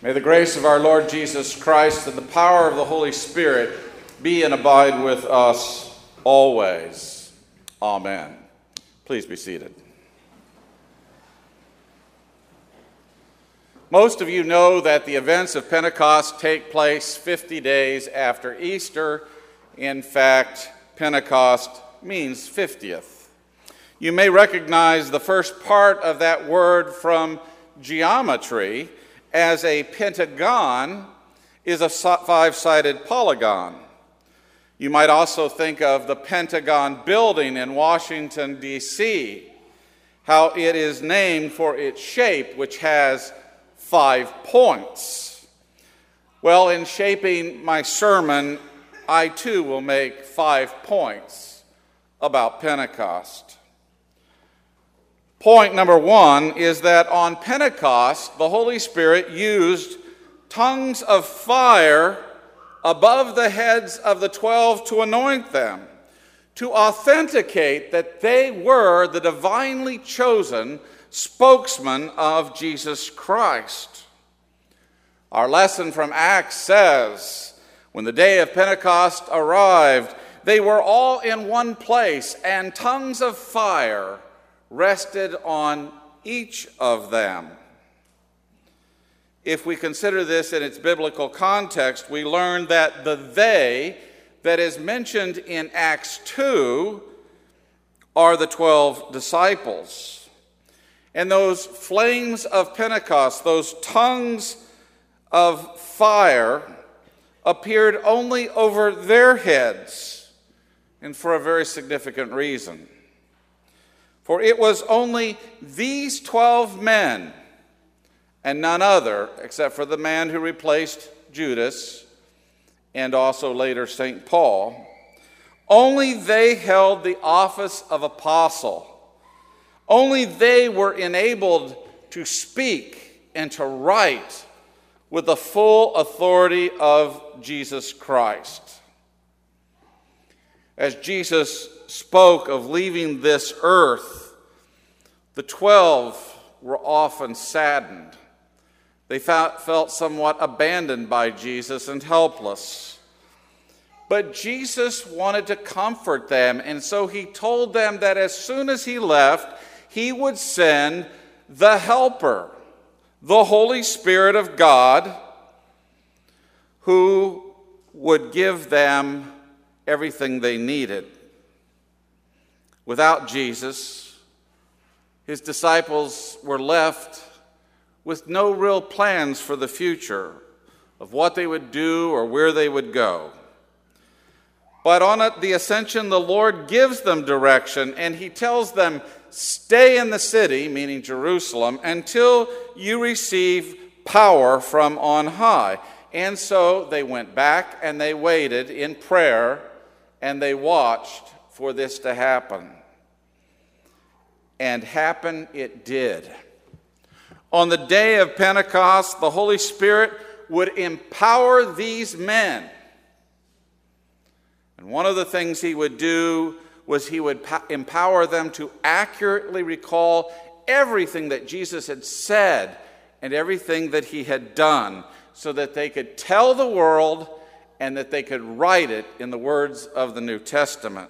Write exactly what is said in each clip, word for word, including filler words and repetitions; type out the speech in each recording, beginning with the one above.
May the grace of our Lord Jesus Christ and the power of the Holy Spirit be and abide with us always. Amen. Please be seated. Most of you know that the events of Pentecost take place fifty days after Easter. In fact, Pentecost means fiftieth. You may recognize the first part of that word from geometry, as a pentagon is a five-sided polygon. You might also think of the Pentagon building in Washington, D C, how it is named for its shape, which has five points. Well, in shaping my sermon, I too will make five points about Pentecost. Point number one is that on Pentecost, the Holy Spirit used tongues of fire above the heads of the twelve to anoint them, to authenticate that they were the divinely chosen spokesman of Jesus Christ. Our lesson from Acts says, when the day of Pentecost arrived, they were all in one place, and tongues of fire rested on each of them. If we consider this in its biblical context, we learn that the they that is mentioned in Acts two are the twelve disciples. And those flames of Pentecost, those tongues of fire, appeared only over their heads, and for a very significant reason. For it was only these twelve men, and none other, except for the man who replaced Judas, and also later Saint Paul, only they held the office of apostle. Only they were enabled to speak and to write with the full authority of Jesus Christ. As Jesus spoke of leaving this earth, the twelve were often saddened. They felt somewhat abandoned by Jesus and helpless. But Jesus wanted to comfort them, and so he told them that as soon as he left, he would send the Helper, the Holy Spirit of God, who would give them everything they needed. Without Jesus, his disciples were left with no real plans for the future of what they would do or where they would go. But on the ascension, the Lord gives them direction, and he tells them, stay in the city, meaning Jerusalem, until you receive power from on high. And so they went back and they waited in prayer, and they watched for this to happen. And happen it did. On the day of Pentecost, the Holy Spirit would empower these men. And one of the things he would do was he would empower them to accurately recall everything that Jesus had said and everything that he had done, so that they could tell the world and that they could write it in the words of the New Testament.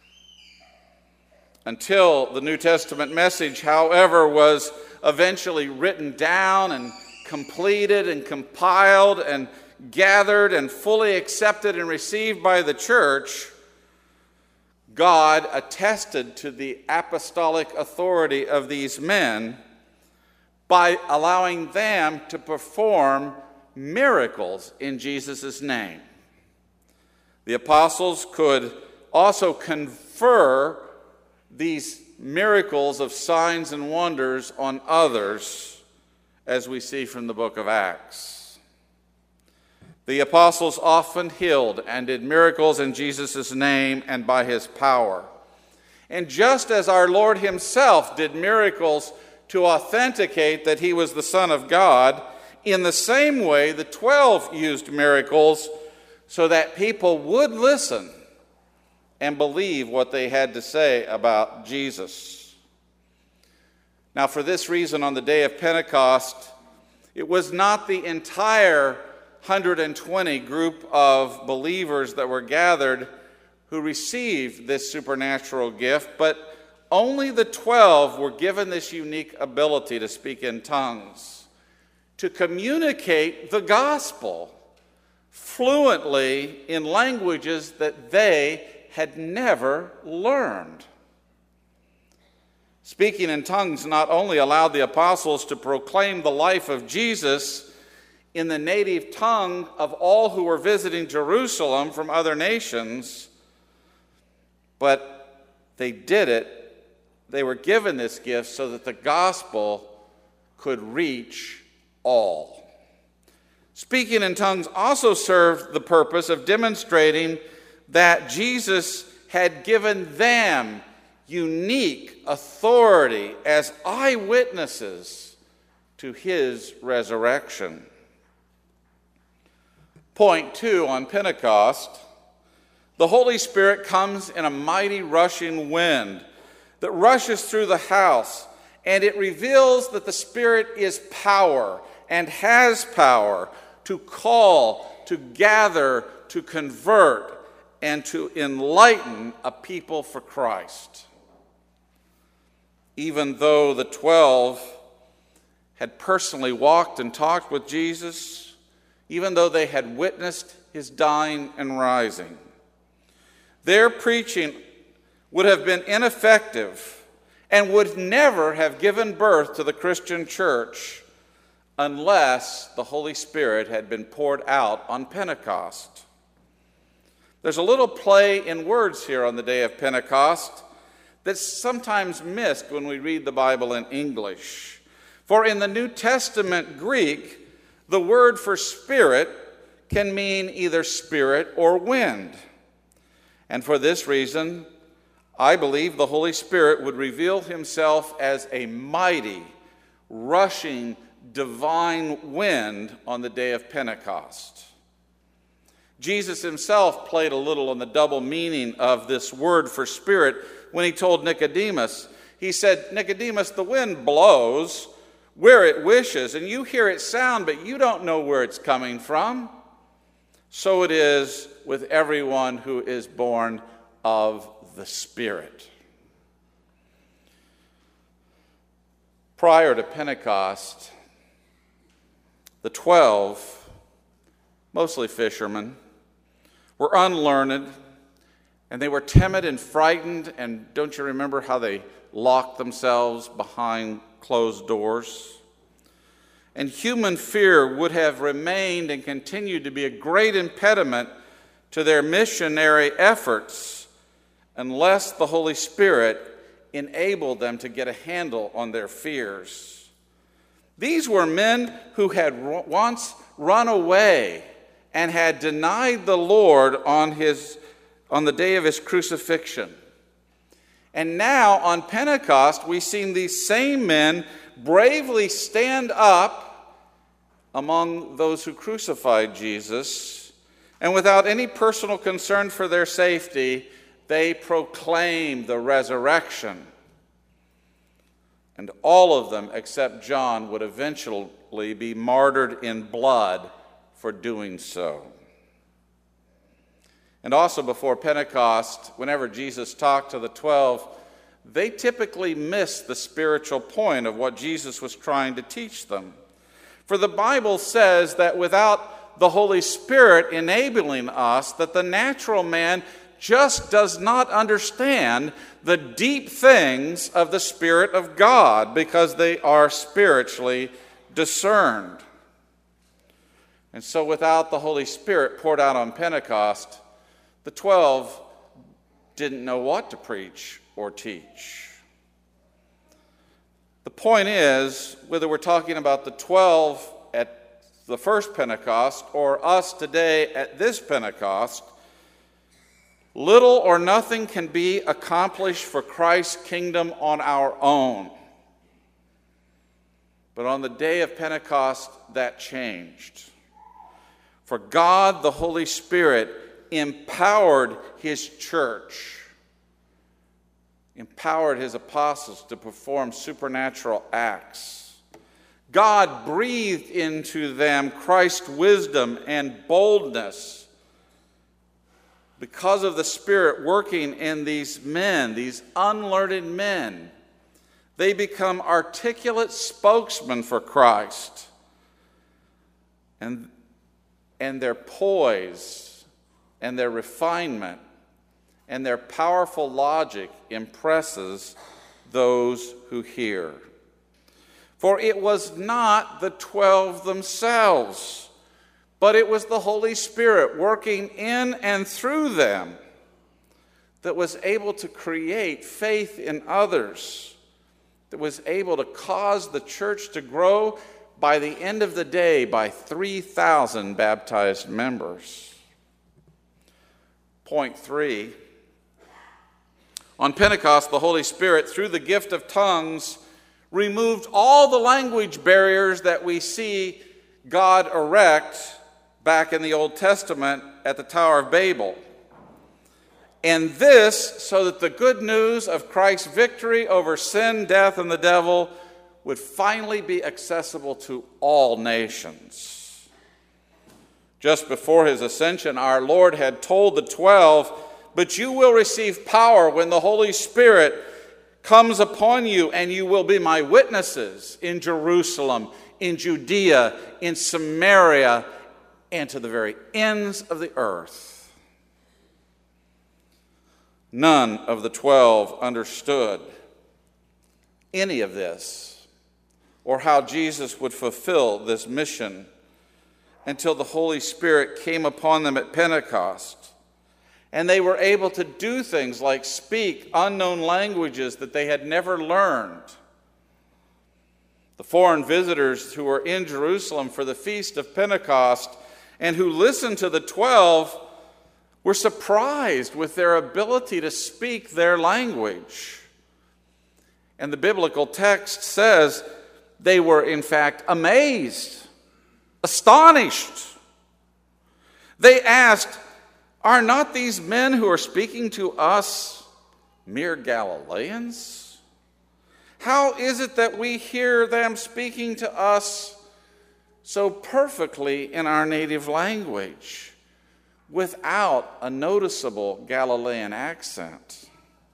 Until the New Testament message, however, was eventually written down and completed and compiled and gathered and fully accepted and received by the church, God attested to the apostolic authority of these men by allowing them to perform miracles in Jesus' name. The apostles could also confer these miracles of signs and wonders on others, as we see from the book of Acts. The apostles often healed and did miracles in Jesus' name and by his power. And just as our Lord himself did miracles to authenticate that he was the Son of God, in the same way the twelve used miracles so that people would listen and believe what they had to say about Jesus. Now, for this reason, on the day of Pentecost, It was not the entire one hundred twenty group of believers that were gathered who received this supernatural gift, but only the twelve were given this unique ability to speak in tongues, to communicate the gospel fluently in languages that they had never learned. Speaking in tongues not only allowed the apostles to proclaim the life of Jesus in the native tongue of all who were visiting Jerusalem from other nations, but they did it, they were given this gift so that the gospel could reach all. Speaking in tongues also served the purpose of demonstrating that Jesus had given them unique authority as eyewitnesses to his resurrection. Point two, on Pentecost, the Holy Spirit comes in a mighty rushing wind that rushes through the house, and it reveals that the Spirit is power and has power to call, to gather, to convert, and to enlighten a people for Christ. Even though the twelve had personally walked and talked with Jesus, even though they had witnessed his dying and rising, their preaching would have been ineffective and would never have given birth to the Christian church unless the Holy Spirit had been poured out on Pentecost. There's a little play in words here on the day of Pentecost that's sometimes missed when we read the Bible in English. For in the New Testament Greek, the word for spirit can mean either spirit or wind. And for this reason, I believe the Holy Spirit would reveal himself as a mighty, rushing, divine wind on the day of Pentecost. Jesus himself played a little on the double meaning of this word for spirit when he told Nicodemus. He said, "Nicodemus, the wind blows where it wishes, and you hear its sound, but you don't know where it's coming from. So it is with everyone who is born of the Spirit." Prior to Pentecost, the twelve, mostly fishermen, were unlearned, and they were timid and frightened, and don't you remember how they locked themselves behind closed doors? And human fear would have remained and continued to be a great impediment to their missionary efforts unless the Holy Spirit enabled them to get a handle on their fears. These were men who had once run away and had denied the Lord on his on the day of his crucifixion. And now on Pentecost, we've seen these same men bravely stand up among those who crucified Jesus, and without any personal concern for their safety, they proclaimed the resurrection. And all of them, except John, would eventually be martyred in blood for doing so. And also before Pentecost, whenever Jesus talked to the twelve, they typically missed the spiritual point of what Jesus was trying to teach them. For the Bible says that without the Holy Spirit enabling us, that the natural man just does not understand the deep things of the Spirit of God because they are spiritually discerned. And so without the Holy Spirit poured out on Pentecost, the twelve didn't know what to preach or teach. The point is, whether we're talking about the twelve at the first Pentecost or us today at this Pentecost, little or nothing can be accomplished for Christ's kingdom on our own. But on the day of Pentecost, that changed. For God, the Holy Spirit, empowered his church, empowered his apostles to perform supernatural acts. God breathed into them Christ's wisdom and boldness. Because of the Spirit working in these men, these unlearned men, they become articulate spokesmen for Christ. And, and their poise and their refinement and their powerful logic impresses those who hear. For it was not the twelve themselves, but it was the Holy Spirit working in and through them that was able to create faith in others, that was able to cause the church to grow by the end of the day by three thousand baptized members. Point three. On Pentecost, the Holy Spirit, through the gift of tongues, removed all the language barriers that we see God erect back in the Old Testament at the Tower of Babel. And this so that the good news of Christ's victory over sin, death, and the devil would finally be accessible to all nations. Just before his ascension, our Lord had told the twelve, "But you will receive power when the Holy Spirit comes upon you, and you will be my witnesses in Jerusalem, in Judea, in Samaria, and to the very ends of the earth." None of the twelve understood any of this, or how Jesus would fulfill this mission, until the Holy Spirit came upon them at Pentecost. And they were able to do things like speak unknown languages that they had never learned. The foreign visitors who were in Jerusalem for the Feast of Pentecost and who listened to the twelve were surprised with their ability to speak their language. And the biblical text says they were, in fact, amazed, astonished. They asked, "Are not these men who are speaking to us mere Galileans? How is it that we hear them speaking to us so perfectly in our native language, without a noticeable Galilean accent?"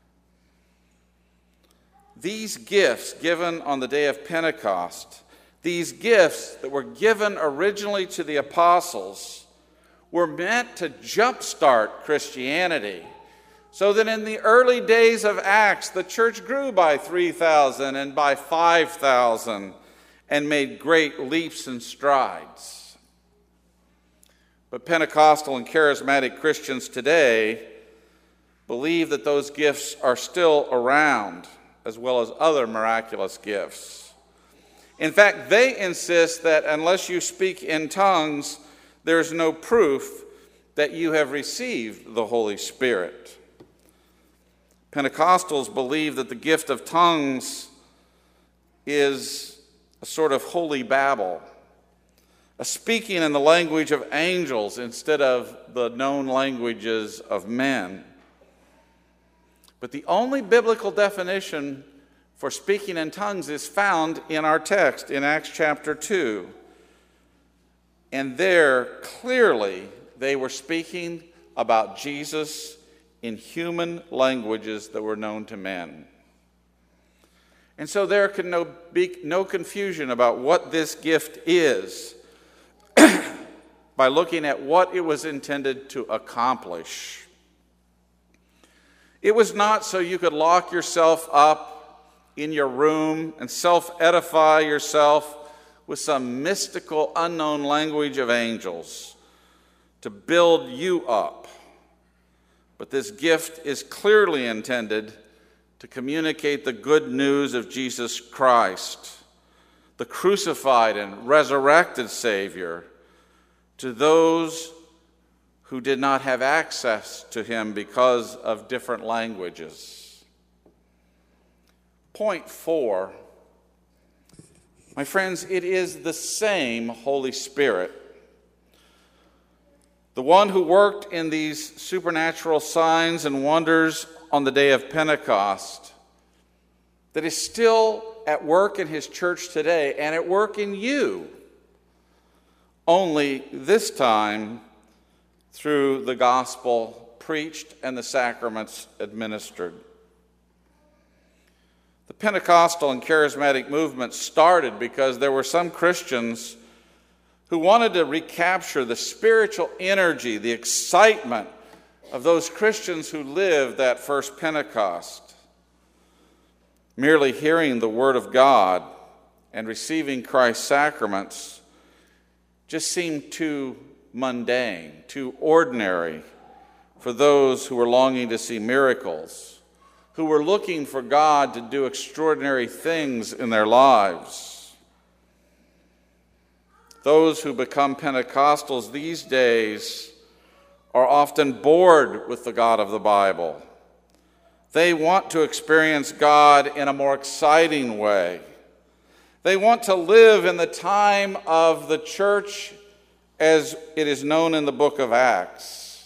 These gifts given on the day of Pentecost, these gifts that were given originally to the apostles, were meant to jumpstart Christianity, so that in the early days of Acts, the church grew by three thousand and by five thousand and made great leaps and strides. But Pentecostal and charismatic Christians today believe that those gifts are still around, as well as other miraculous gifts. In fact, they insist that unless you speak in tongues, there is no proof that you have received the Holy Spirit. Pentecostals believe that the gift of tongues is a sort of holy babble, a speaking in the language of angels instead of the known languages of men. But the only biblical definition for speaking in tongues is found in our text in Acts chapter two. And there, clearly, they were speaking about Jesus in human languages that were known to men. And so there can no, be no confusion about what this gift is by looking at what it was intended to accomplish. It was not so you could lock yourself up in your room and self-edify yourself with some mystical, unknown language of angels to build you up. But this gift is clearly intended to communicate the good news of Jesus Christ, the crucified and resurrected Savior, to those who did not have access to him because of different languages. Point four. My friends, it is the same Holy Spirit, the one who worked in these supernatural signs and wonders on the day of Pentecost, that is still at work in his church today and at work in you, only this time through the gospel preached and the sacraments administered. The Pentecostal and charismatic movement started because there were some Christians who wanted to recapture the spiritual energy, the excitement of those Christians who lived that first Pentecost. Merely hearing the Word of God and receiving Christ's sacraments just seemed too mundane, too ordinary for those who were longing to see miracles, who were looking for God to do extraordinary things in their lives. Those who become Pentecostals these days are often bored with the God of the Bible. They want to experience God in a more exciting way. They want to live in the time of the church as it is known in the book of Acts.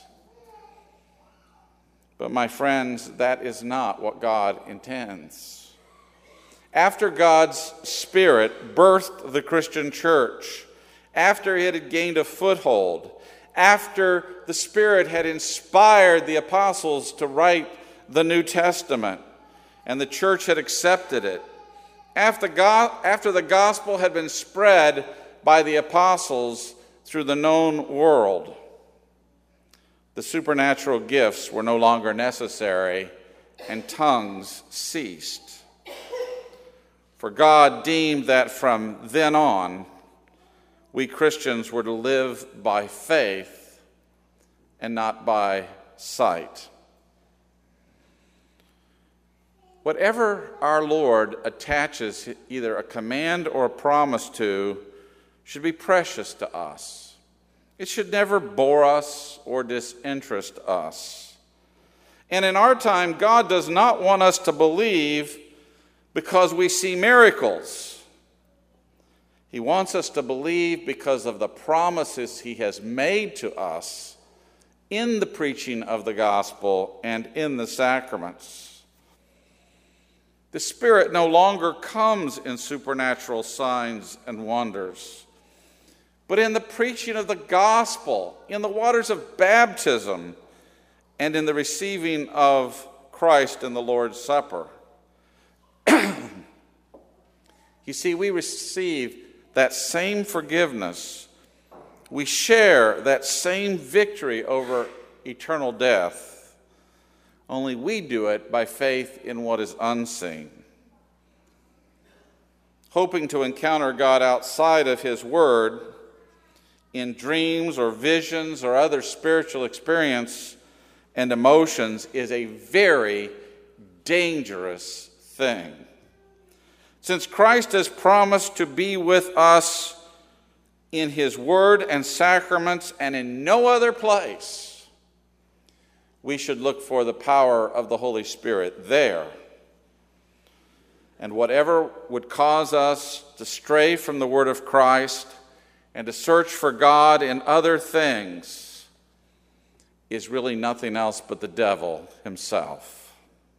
But my friends, that is not what God intends. After God's Spirit birthed the Christian church, after it had gained a foothold, after the Spirit had inspired the apostles to write the New Testament, and the church had accepted it, after, God, after the gospel had been spread by the apostles through the known world, the supernatural gifts were no longer necessary, and tongues ceased. For God deemed that from then on, we Christians were to live by faith and not by sight. Whatever our Lord attaches either a command or a promise to should be precious to us. It should never bore us or disinterest us. And in our time, God does not want us to believe because we see miracles. He wants us to believe because of the promises he has made to us in the preaching of the gospel and in the sacraments. The Spirit no longer comes in supernatural signs and wonders, but in the preaching of the gospel, in the waters of baptism, and in the receiving of Christ in the Lord's Supper. You see, we receive that same forgiveness. We share that same victory over eternal death. Only we do it by faith in what is unseen. Hoping to encounter God outside of his word, in dreams or visions or other spiritual experience and emotions, is a very dangerous thing. Since Christ has promised to be with us in his word and sacraments and in no other place, we should look for the power of the Holy Spirit there. And whatever would cause us to stray from the word of Christ and to search for God in other things is really nothing else but the devil himself.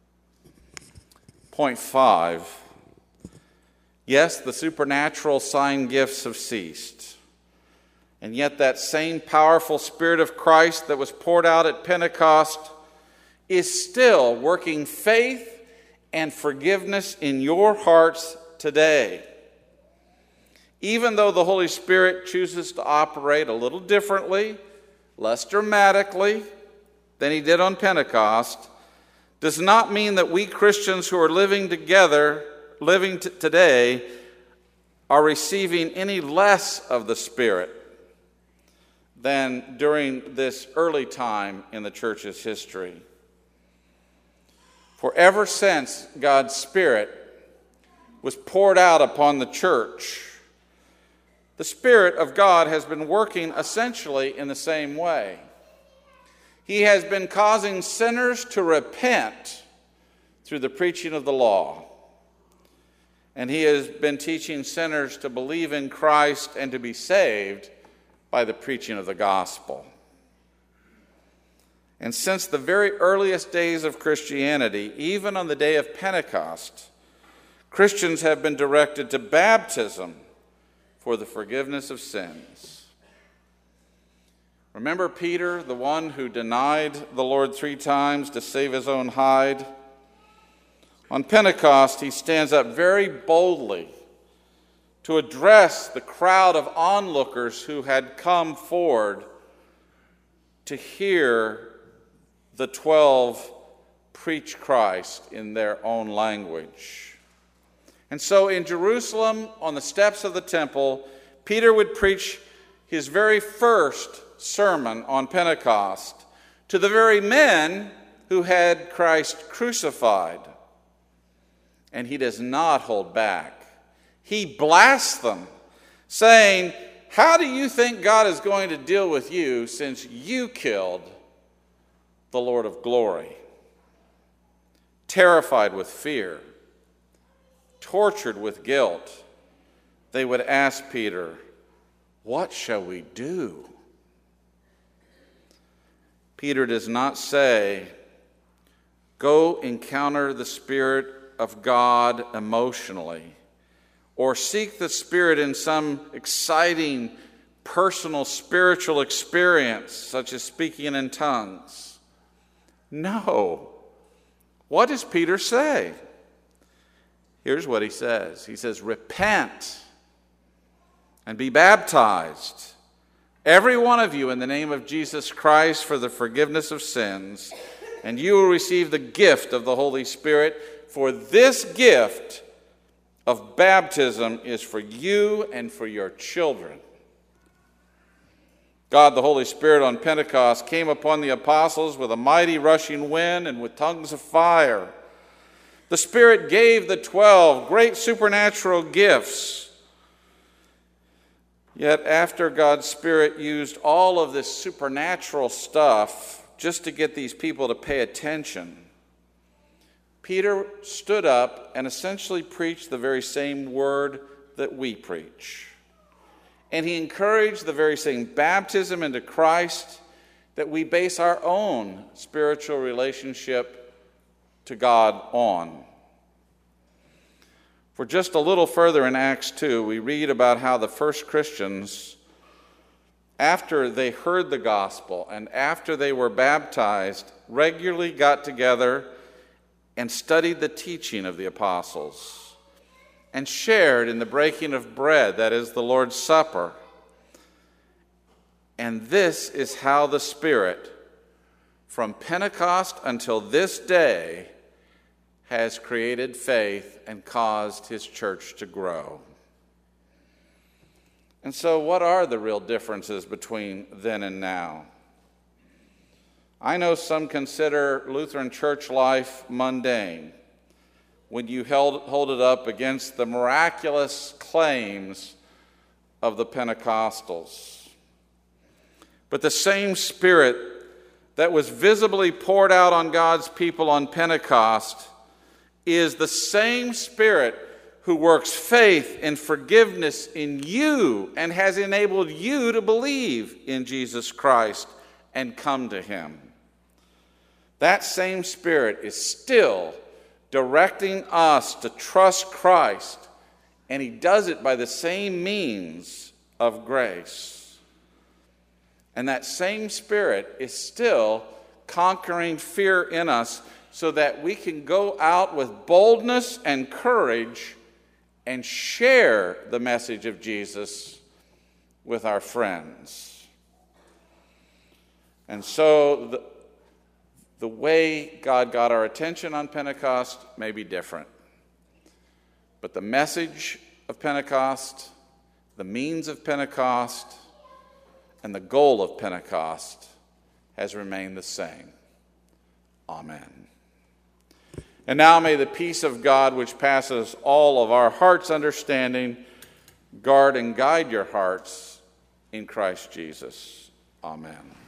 Point five. Yes, the supernatural sign gifts have ceased. And yet that same powerful Spirit of Christ that was poured out at Pentecost is still working faith and forgiveness in your hearts today. Even though the Holy Spirit chooses to operate a little differently, less dramatically than he did on Pentecost, does not mean that we Christians who are living together, living t- today, are receiving any less of the Spirit than during this early time in the church's history. For ever since God's Spirit was poured out upon the church, the Spirit of God has been working essentially in the same way. He has been causing sinners to repent through the preaching of the law. And he has been teaching sinners to believe in Christ and to be saved by the preaching of the gospel. And since the very earliest days of Christianity, even on the day of Pentecost, Christians have been directed to baptism for the forgiveness of sins. Remember Peter, the one who denied the Lord three times to save his own hide? On Pentecost, he stands up very boldly to address the crowd of onlookers who had come forward to hear the twelve preach Christ in their own language. And so in Jerusalem, on the steps of the temple, Peter would preach his very first sermon on Pentecost to the very men who had Christ crucified. And he does not hold back. He blasts them, saying, "How do you think God is going to deal with you since you killed the Lord of glory?" Terrified with fear, tortured with guilt, they would ask Peter, "What shall we do?" Peter does not say, "Go encounter the Spirit of God emotionally," or seek the Spirit in some exciting personal spiritual experience, such as speaking in tongues. No. What does Peter say? Here's what he says. He says, "Repent and be baptized, every one of you, in the name of Jesus Christ for the forgiveness of sins, and you will receive the gift of the Holy Spirit. For this gift of baptism is for you and for your children." God, the Holy Spirit, on Pentecost came upon the apostles with a mighty rushing wind and with tongues of fire. The Spirit gave the twelve great supernatural gifts. Yet after God's Spirit used all of this supernatural stuff just to get these people to pay attention, Peter stood up and essentially preached the very same word that we preach. And he encouraged the very same baptism into Christ that we base our own spiritual relationship to God on. For just a little further in Acts two, we read about how the first Christians, after they heard the gospel and after they were baptized, regularly got together and studied the teaching of the apostles, and shared in the breaking of bread, that is, the Lord's Supper. And this is how the Spirit, from Pentecost until this day, has created faith and caused his church to grow. And so, what are the real differences between then and now? I know some consider Lutheran church life mundane when you held, hold it up against the miraculous claims of the Pentecostals. But the same Spirit that was visibly poured out on God's people on Pentecost is the same Spirit who works faith and forgiveness in you and has enabled you to believe in Jesus Christ and come to him. That same Spirit is still directing us to trust Christ, and he does it by the same means of grace. And that same Spirit is still conquering fear in us so that we can go out with boldness and courage and share the message of Jesus with our friends. And so the The way God got our attention on Pentecost may be different. But the message of Pentecost, the means of Pentecost, and the goal of Pentecost has remained the same. Amen. And now may the peace of God, which passes all of our heart's understanding, guard and guide your hearts in Christ Jesus. Amen.